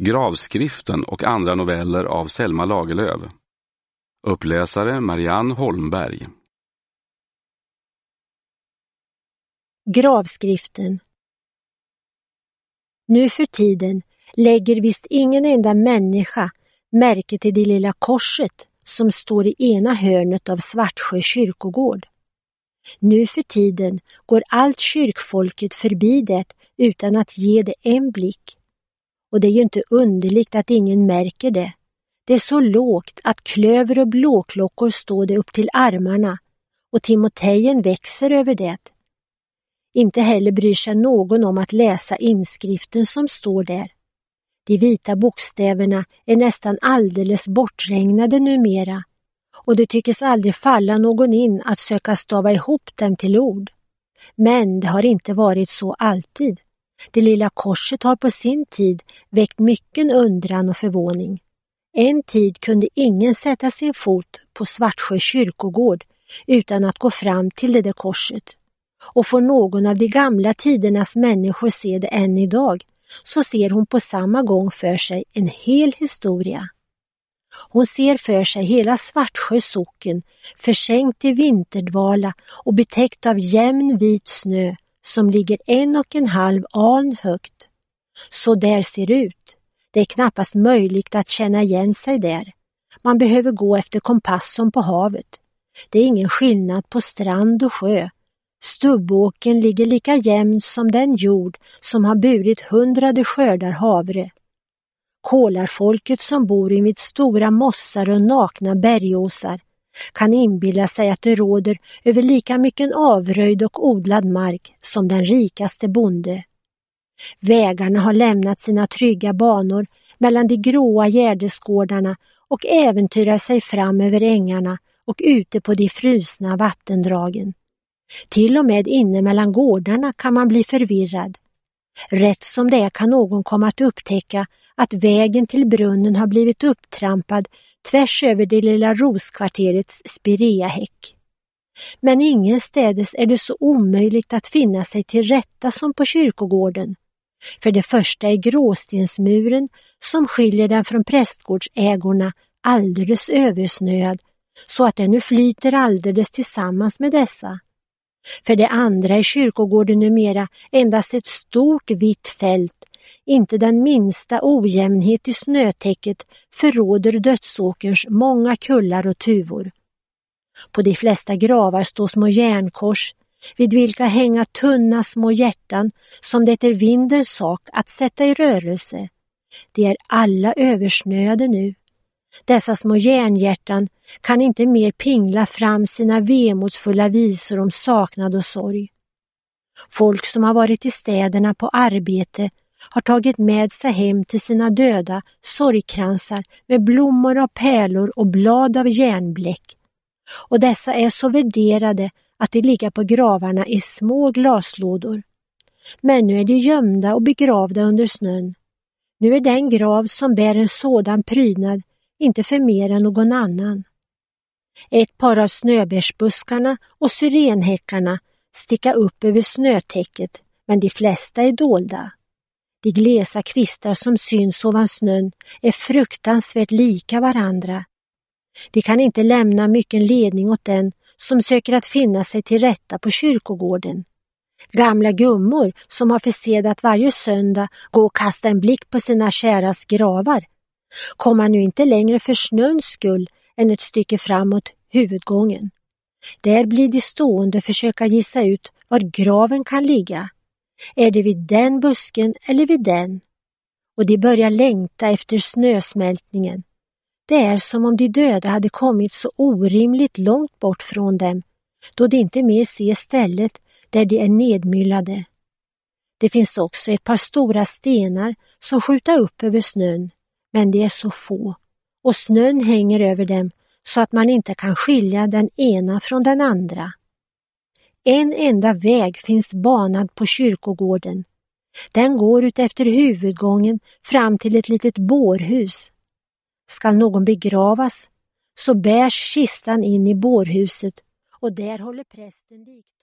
Gravskriften och andra noveller av Selma Lagerlöf. Uppläsare Marianne Holmberg. Gravskriften. Nu för tiden lägger visst ingen enda människa märke till det lilla korset som står i ena hörnet av Svartsjö kyrkogård. Nu för tiden går allt kyrkfolket förbi det utan att ge det en blick. Och det är ju inte underligt att ingen märker det. Det är så lågt att klöver och blåklockor står det upp till armarna och timotejen växer över det. Inte heller bryr sig någon om att läsa inskriften som står där. De vita bokstäverna är nästan alldeles bortregnade numera och det tycks aldrig falla någon in att söka stava ihop dem till ord. Men det har inte varit så alltid. Det lilla korset har på sin tid väckt mycken undran och förvåning. En tid kunde ingen sätta sin fot på Svartsjö kyrkogård utan att gå fram till det där korset. Och får någon av de gamla tidernas människor se det än idag, så ser hon på samma gång för sig en hel historia. Hon ser för sig hela Svartsjö socken, försänkt i vinterdvala och betäckt av jämn vit snö som ligger 1,5 aln högt. Så där ser ut. Det är knappast möjligt att känna igen sig där. Man behöver gå efter kompassen på havet. Det är ingen skillnad på strand och sjö. Stubbåken ligger lika jämn som den jord som har burit 100 skördar havre. Kolarfolket som bor invid stora mossar och nakna bergåsar kan inbilla sig att det råder över lika mycket avröjd och odlad mark som den rikaste bonde. Vägarna har lämnat sina trygga banor mellan de gråa gärdesgårdarna och äventyrar sig fram över ängarna och ute på de frusna vattendragen. Till och med inne mellan gårdarna kan man bli förvirrad. Rätt som det är kan någon komma att upptäcka att vägen till brunnen har blivit upptrampad tvärs över det lilla roskvarterets spireahäck. Men ingenstädes är det så omöjligt att finna sig till rätta som på kyrkogården. För det första är gråstensmuren som skiljer den från prästgårdsägorna alldeles översnöad så att den nu flyter alldeles tillsammans med dessa. För det andra är kyrkogården numera endast ett stort vitt fält, inte den minsta ojämnhet i snötäcket förråder dödsåkerns många kullar och tuvor. På de flesta gravar står små järnkors, vid vilka hänga tunna små hjärtan som det är vindens sak att sätta i rörelse. De är alla översnöade nu. Dessa små järnhjärtan kan inte mer pingla fram sina vemodsfulla visor om saknad och sorg. Folk som har varit i städerna på arbete har tagit med sig hem till sina döda sorgkransar med blommor av pärlor och blad av järnbläck. Och dessa är så värderade att de ligger på gravarna i små glaslådor. Men nu är de gömda och begravda under snön. Nu är den grav som bär en sådan prydnad inte för mer än någon annan. Ett par av snöbärsbuskarna och syrenhäckarna sticker upp över snötäcket, men de flesta är dolda. De glesa kvistar som syns ovan snön är fruktansvärt lika varandra. De kan inte lämna mycket ledning åt den som söker att finna sig till rätta på kyrkogården. Gamla gummor som har försed att varje söndag gå och kasta en blick på sina käras gravar kommer nu inte längre för snöns skull än ett stycke framåt huvudgången. Där blir de stående försöka gissa ut var graven kan ligga. Är det vid den busken eller vid den? Och de börjar längta efter snösmältningen. Det är som om de döda hade kommit så orimligt långt bort från dem, då de inte mer ser stället där de är nedmyllade. Det finns också ett par stora stenar som skjuter upp över snön, men det är så få, och snön hänger över dem så att man inte kan skilja den ena från den andra. En enda väg finns banad på kyrkogården. Den går ut efter huvudgången fram till ett litet bårhus. Skall någon begravas så bärs kistan in i bårhuset och där håller prästen lik.